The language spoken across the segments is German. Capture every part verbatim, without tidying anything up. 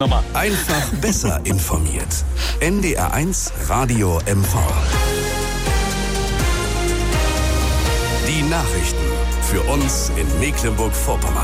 Nochmal. Einfach besser informiert. N D R eins Radio M V. Die Nachrichten für uns in Mecklenburg-Vorpommern.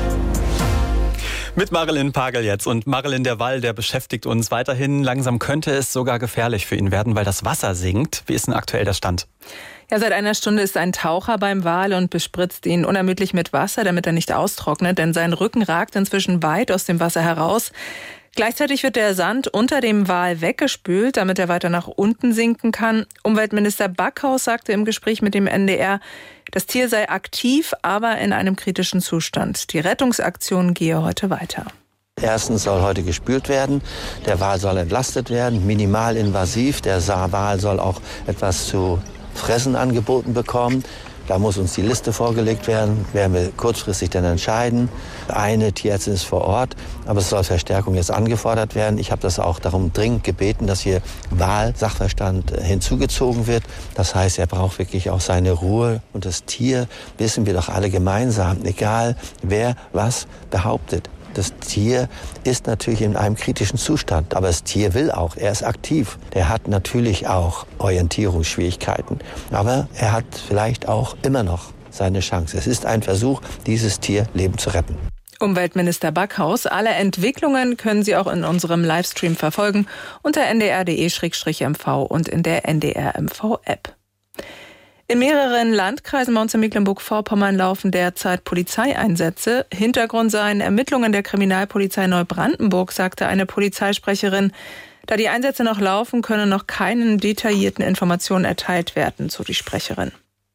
Mit Marilyn Pagel jetzt. Und Marilyn, der Wall, der beschäftigt uns weiterhin. Langsam könnte es sogar gefährlich für ihn werden, weil das Wasser sinkt. Wie ist denn aktuell der Stand? Ja, seit einer Stunde ist ein Taucher beim Wal und bespritzt ihn unermüdlich mit Wasser, damit er nicht austrocknet, denn sein Rücken ragt inzwischen weit aus dem Wasser heraus. Gleichzeitig wird der Sand unter dem Wal weggespült, damit er weiter nach unten sinken kann. Umweltminister Backhaus sagte im Gespräch mit dem N D R, das Tier sei aktiv, aber in einem kritischen Zustand. Die Rettungsaktion gehe heute weiter. Erstens soll heute gespült werden, der Wal soll entlastet werden, minimalinvasiv. Der Wal soll auch etwas zu fressen angeboten bekommen. Da muss uns die Liste vorgelegt werden, werden wir kurzfristig dann entscheiden. Eine Tierärztin ist vor Ort, aber es soll Verstärkung jetzt angefordert werden. Ich habe das auch darum dringend gebeten, dass hier Wahlsachverstand hinzugezogen wird. Das heißt, er braucht wirklich auch seine Ruhe. Und das Tier, wissen wir doch alle gemeinsam, egal wer was behauptet. Das Tier ist natürlich in einem kritischen Zustand, aber das Tier will auch, er ist aktiv. Der hat natürlich auch Orientierungsschwierigkeiten, aber er hat vielleicht auch immer noch seine Chance. Es ist ein Versuch, dieses Tierleben zu retten. Umweltminister Backhaus. Alle Entwicklungen können Sie auch in unserem Livestream verfolgen unter n d r punkt d e slash m v und in der N D R M V-App. In mehreren Landkreisen bei uns in Mecklenburg-Vorpommern laufen derzeit Polizeieinsätze. Hintergrund seien Ermittlungen der Kriminalpolizei Neubrandenburg, sagte eine Polizeisprecherin. Da die Einsätze noch laufen, können noch keine detaillierten Informationen erteilt werden, so die Sprecherin.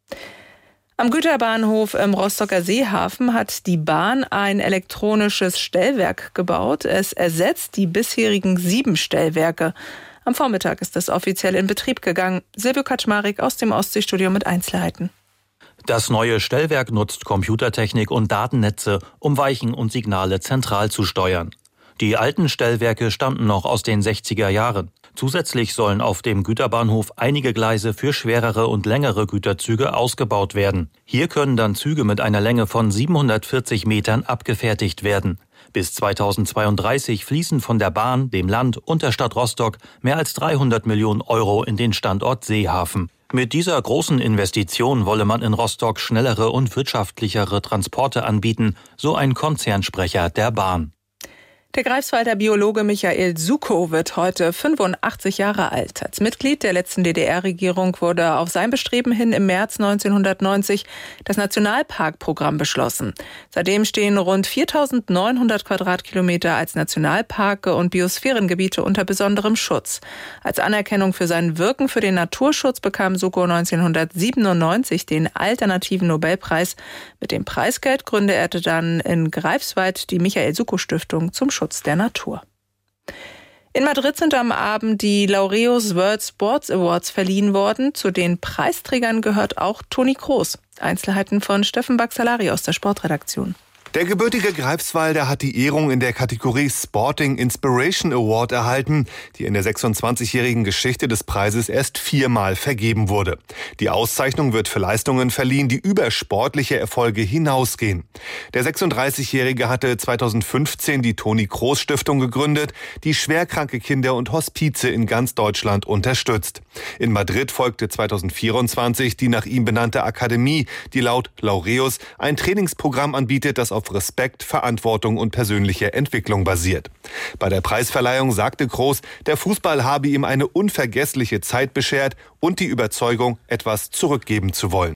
Am Güterbahnhof im Rostocker Seehafen hat die Bahn ein elektronisches Stellwerk gebaut. Es ersetzt die bisherigen sieben Stellwerke. Am Vormittag ist es offiziell in Betrieb gegangen. Silvio Kaczmarek aus dem Ostseestudio mit Einzelheiten. Das neue Stellwerk nutzt Computertechnik und Datennetze, um Weichen und Signale zentral zu steuern. Die alten Stellwerke stammten noch aus den sechziger Jahren. Zusätzlich sollen auf dem Güterbahnhof einige Gleise für schwerere und längere Güterzüge ausgebaut werden. Hier können dann Züge mit einer Länge von siebenhundertvierzig Metern abgefertigt werden. Bis zweitausendzweiunddreißig fließen von der Bahn, dem Land und der Stadt Rostock mehr als dreihundert Millionen Euro in den Standort Seehafen. Mit dieser großen Investition wolle man in Rostock schnellere und wirtschaftlichere Transporte anbieten, so ein Konzernsprecher der Bahn. Der Greifswalder Biologe Michael Sukow wird heute fünfundachtzig Jahre alt. Als Mitglied der letzten D D R-Regierung wurde auf sein Bestreben hin im März neunzehnhundertneunzig das Nationalparkprogramm beschlossen. Seitdem stehen rund viertausendneunhundert Quadratkilometer als Nationalparke und Biosphärengebiete unter besonderem Schutz. Als Anerkennung für sein Wirken für den Naturschutz bekam Sukow neunzehnhundertsiebenundneunzig den alternativen Nobelpreis. Mit dem Preisgeld gründete er dann in Greifswald die Michael-Sukow-Stiftung zum Schutz der Natur. In Madrid sind am Abend die Laureus World Sports Awards verliehen worden. Zu den Preisträgern gehört auch Toni Kroos. Einzelheiten von Steffen Baxalari aus der Sportredaktion. Der gebürtige Greifswalder hat die Ehrung in der Kategorie Sporting Inspiration Award erhalten, die in der sechsundzwanzigjährigen Geschichte des Preises erst viermal vergeben wurde. Die Auszeichnung wird für Leistungen verliehen, die über sportliche Erfolge hinausgehen. Der sechsunddreißigjährige hatte zweitausendfünfzehn die Toni Kroos Stiftung gegründet, die schwerkranke Kinder und Hospize in ganz Deutschland unterstützt. In Madrid folgte zweitausendvierundzwanzig die nach ihm benannte Akademie, die laut Laureus ein Trainingsprogramm anbietet, das auf Respekt, Verantwortung und persönliche Entwicklung basiert. Bei der Preisverleihung sagte Kroos, der Fußball habe ihm eine unvergessliche Zeit beschert und die Überzeugung, etwas zurückgeben zu wollen.